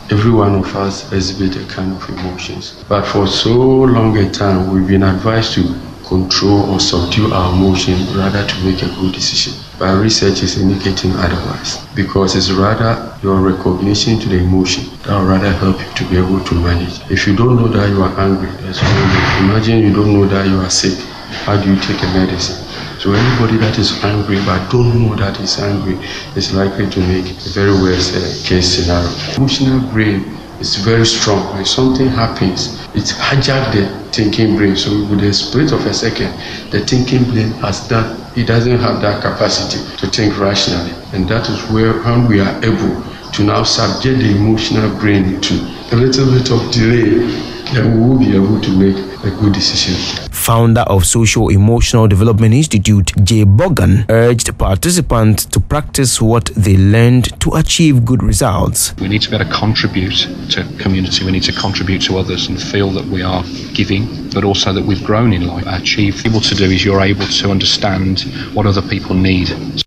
every one of us exhibit a kind of emotions. But for so long a time, we've been advised to control or subdue our emotions rather to make a good decision. But research is indicating otherwise, because it's rather your recognition to the emotion that will rather help you to be able to manage. If you don't know that you are angry, there's no way. Imagine you don't know that you are sick. How do you take a medicine? So anybody that is angry but don't know that he's angry is likely to make a very worst case scenario. Emotional brain is very strong. When something happens, it hijacks the thinking brain. So with a split of a second, the thinking brain it doesn't have that capacity to think rationally. And that is when we are able to now subject the emotional brain to a little bit of delay, then we will be able to make a good decision. Founder of Social Emotional Development Institute, Jay Bogan, urged participants to practice what they learned to achieve good results. We need to be able to contribute to community, we need to contribute to others and feel that we are giving, but also that we've grown in life. Able to do is you're able to understand what other people need.